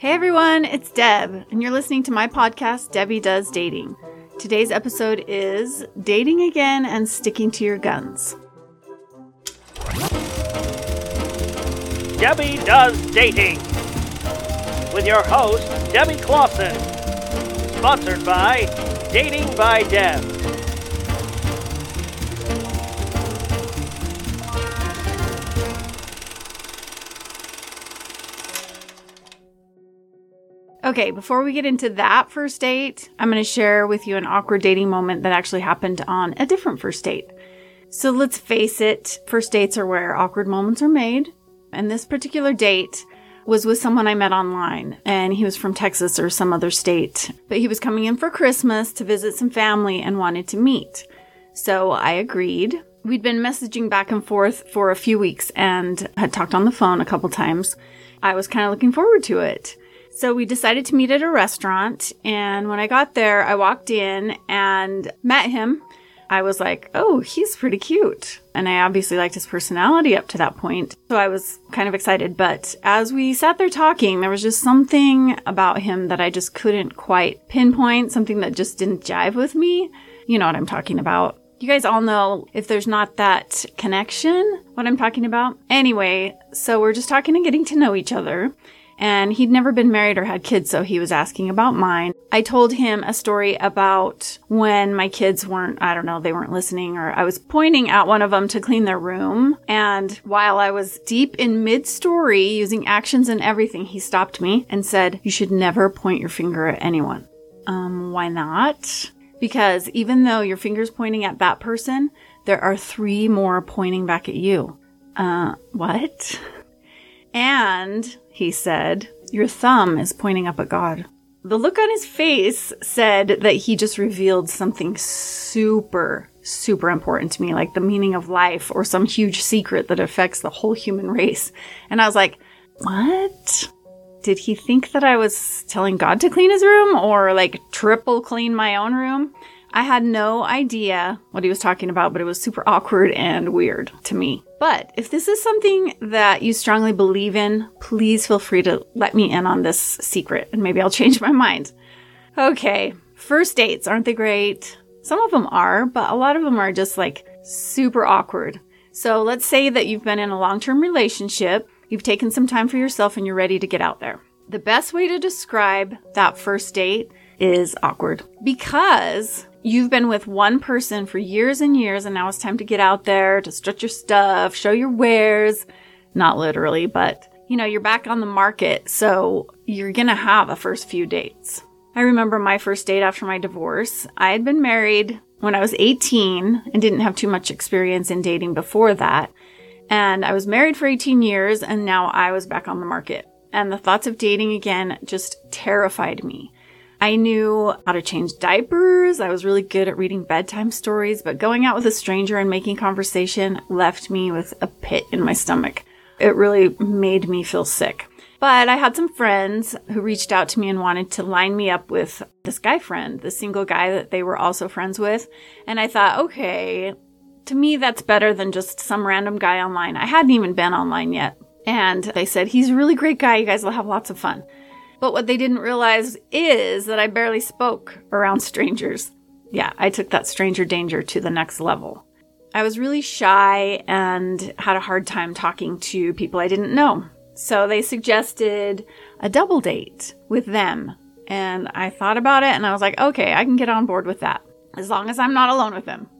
Hey everyone, it's Deb, and you're listening to my podcast, Debbie Does Dating. Today's episode is Dating Again and Sticking to Your Guns. Debbie Does Dating with your host, Debbie Clausen. Sponsored by Dating by Deb. Okay, before we get into that first date, I'm going to share with you an awkward dating moment that actually happened on a different first date. So let's face it, first dates are where awkward moments are made. And this particular date was with someone I met online, and he was from Texas or some other state. But he was coming in for Christmas to visit some family and wanted to meet. So I agreed. We'd been messaging back and forth for a few weeks and had talked on the phone a couple times. I was kind of looking forward to it. So we decided to meet at a restaurant, and when I got there, I walked in and met him. I was like, oh, he's pretty cute. And I obviously liked his personality up to that point, so I was kind of excited. But as we sat there talking, there was just something about him that I just couldn't quite pinpoint, something that just didn't jive with me. You know what I'm talking about. You guys all know if there's not that connection, what I'm talking about. Anyway, so we're just talking and getting to know each other. And he'd never been married or had kids, so he was asking about mine. I told him a story about when my kids they weren't listening, or I was pointing at one of them to clean their room. And while I was deep in mid-story, using actions and everything, he stopped me and said, "You should never point your finger at anyone." Why not? Because even though your finger's pointing at that person, there are 3 more pointing back at you. What? And he said, your thumb is pointing up at God. The look on his face said that he just revealed something super, super important to me, like the meaning of life or some huge secret that affects the whole human race. And I was like, what? Did he think that I was telling God to clean his room or like triple clean my own room? I had no idea what he was talking about, but it was super awkward and weird to me. But if this is something that you strongly believe in, please feel free to let me in on this secret and maybe I'll change my mind. Okay, first dates, aren't they great? Some of them are, but a lot of them are just like super awkward. So let's say that you've been in a long-term relationship, you've taken some time for yourself and you're ready to get out there. The best way to describe that first date is awkward because you've been with one person for years and years, and now it's time to get out there, to strut your stuff, show your wares. Not literally, but, you're back on the market, so you're going to have a first few dates. I remember my first date after my divorce. I had been married when I was 18 and didn't have too much experience in dating before that. And I was married for 18 years, and now I was back on the market. And the thoughts of dating again just terrified me. I knew how to change diapers. I was really good at reading bedtime stories, but going out with a stranger and making conversation left me with a pit in my stomach. It really made me feel sick. But I had some friends who reached out to me and wanted to line me up with this guy friend, the single guy that they were also friends with. And I thought, okay, to me, that's better than just some random guy online. I hadn't even been online yet. And they said, he's a really great guy. You guys will have lots of fun. But what they didn't realize is that I barely spoke around strangers. Yeah, I took that stranger danger to the next level. I was really shy and had a hard time talking to people I didn't know. So they suggested a double date with them. And I thought about it and I was like, okay, I can get on board with that as long as I'm not alone with them.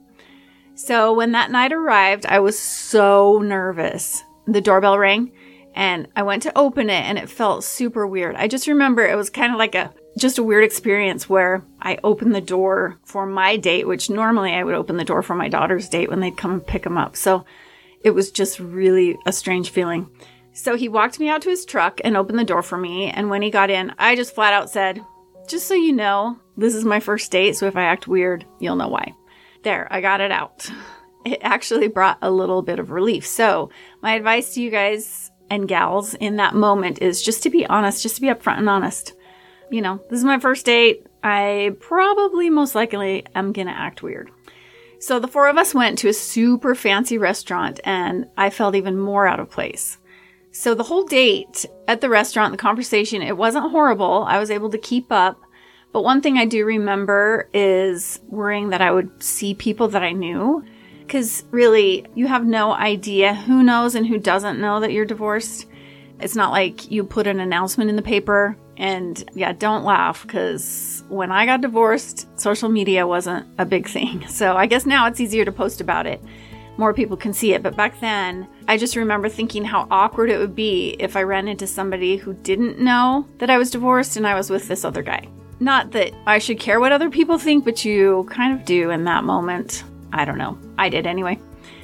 So when that night arrived, I was so nervous. The doorbell rang. And I went to open it and it felt super weird. I just remember it was kind of like just a weird experience where I opened the door for my date, which normally I would open the door for my daughter's date when they'd come and pick them up. So it was just really a strange feeling. So he walked me out to his truck and opened the door for me. And when he got in, I just flat out said, just so you know, this is my first date. So if I act weird, you'll know why. There, I got it out. It actually brought a little bit of relief. So my advice to you guys and gals in that moment is just to be honest, just to be upfront and honest. This is my first date. I probably most likely am going to act weird. So the 4 of us went to a super fancy restaurant and I felt even more out of place. So the whole date at the restaurant, the conversation, it wasn't horrible. I was able to keep up. But one thing I do remember is worrying that I would see people that I knew. Because really, you have no idea who knows and who doesn't know that you're divorced. It's not like you put an announcement in the paper. And yeah, don't laugh, because when I got divorced, social media wasn't a big thing. So I guess now it's easier to post about it. More people can see it. But back then, I just remember thinking how awkward it would be if I ran into somebody who didn't know that I was divorced and I was with this other guy. Not that I should care what other people think, but you kind of do in that moment. I don't know. I did anyway.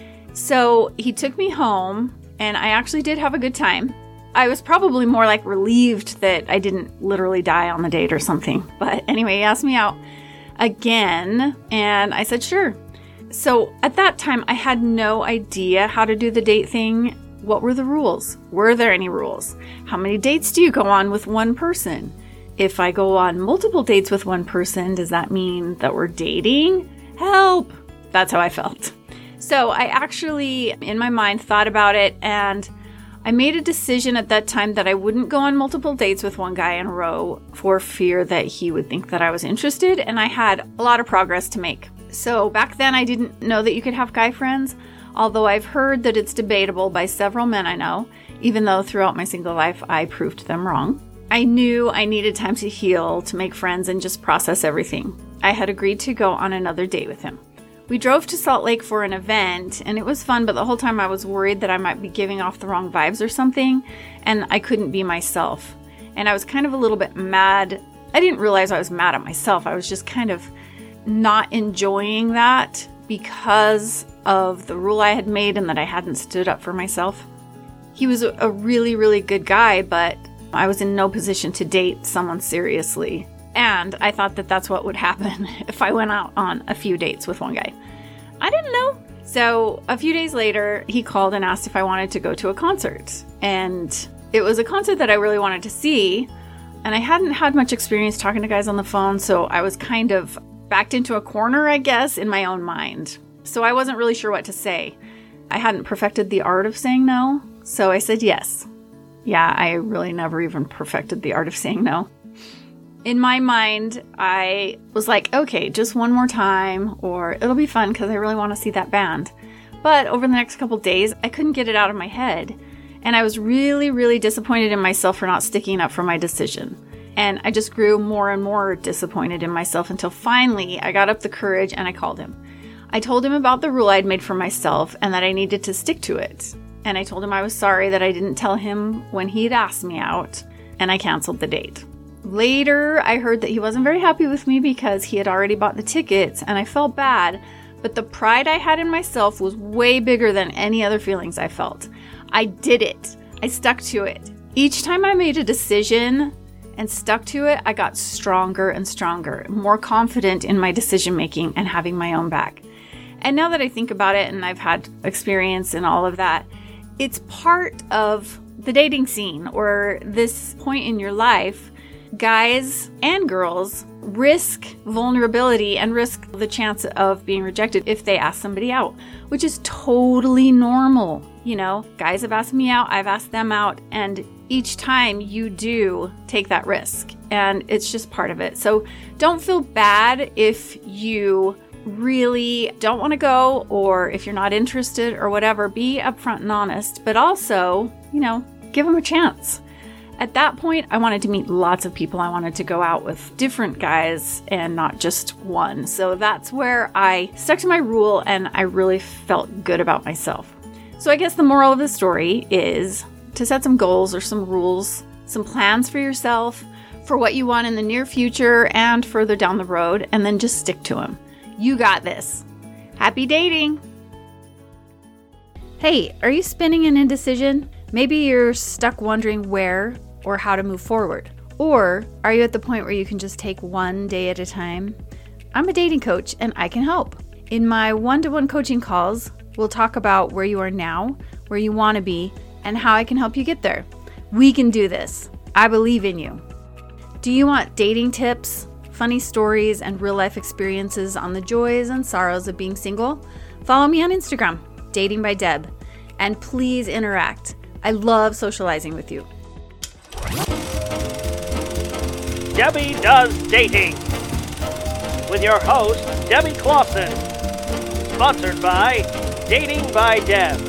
So he took me home, and I actually did have a good time. I was probably more like relieved that I didn't literally die on the date or something. But anyway, he asked me out again, and I said sure. So at that time, I had no idea how to do the date thing. What were the rules? Were there any rules? How many dates do you go on with one person? If I go on multiple dates with one person, does that mean that we're dating? Help! That's how I felt. So I actually, in my mind, thought about it, and I made a decision at that time that I wouldn't go on multiple dates with one guy in a row for fear that he would think that I was interested, and I had a lot of progress to make. So back then, I didn't know that you could have guy friends, although I've heard that it's debatable by several men I know, even though throughout my single life, I proved them wrong. I knew I needed time to heal, to make friends, and just process everything. I had agreed to go on another date with him. We drove to Salt Lake for an event, and it was fun, but the whole time I was worried that I might be giving off the wrong vibes or something, and I couldn't be myself. And I was kind of a little bit mad. I didn't realize I was mad at myself. I was just kind of not enjoying that because of the rule I had made and that I hadn't stood up for myself. He was a really, really good guy, but I was in no position to date someone seriously. And I thought that that's what would happen if I went out on a few dates with one guy. I didn't know. So a few days later, he called and asked if I wanted to go to a concert. And it was a concert that I really wanted to see. And I hadn't had much experience talking to guys on the phone, so I was kind of backed into a corner, I guess, in my own mind. So I wasn't really sure what to say. I hadn't perfected the art of saying no, so I said yes. Yeah, I really never even perfected the art of saying no. In my mind, I was like, okay, just one more time, or it'll be fun because I really want to see that band. But over the next couple days, I couldn't get it out of my head. And I was really, really disappointed in myself for not sticking up for my decision. And I just grew more and more disappointed in myself until finally I got up the courage and I called him. I told him about the rule I'd made for myself and that I needed to stick to it. And I told him I was sorry that I didn't tell him when he'd asked me out, and I canceled the date. Later, I heard that he wasn't very happy with me because he had already bought the tickets, and I felt bad, but the pride I had in myself was way bigger than any other feelings I felt. I did it. I stuck to it. Each time I made a decision and stuck to it, I got stronger and stronger, more confident in my decision making and having my own back. And now that I think about it and I've had experience in all of that, it's part of the dating scene or this point in your life. Guys and girls risk vulnerability and risk the chance of being rejected if they ask somebody out, which is totally normal. You know, guys have asked me out, I've asked them out, and each time you do take that risk, and it's just part of it. So don't feel bad if you really don't want to go or if you're not interested or whatever. Be upfront and honest, but also, you know, give them a chance. At that point, I wanted to meet lots of people. I wanted to go out with different guys and not just one. So that's where I stuck to my rule and I really felt good about myself. So I guess the moral of the story is to set some goals or some rules, some plans for yourself, for what you want in the near future and further down the road, and then just stick to them. You got this. Happy dating! Hey, are you spinning an indecision? Maybe you're stuck wondering where or how to move forward. Or are you at the point where you can just take one day at a time? I'm a dating coach and I can help. In my one-to-one coaching calls, we'll talk about where you are now, where you want to be, and how I can help you get there. We can do this. I believe in you. Do you want dating tips, funny stories, and real-life experiences on the joys and sorrows of being single? Follow me on Instagram, Dating by Deb, and please interact. I love socializing with you. Debbie Does Dating with your host, Debbie Clausen. Sponsored by Dating by Deb.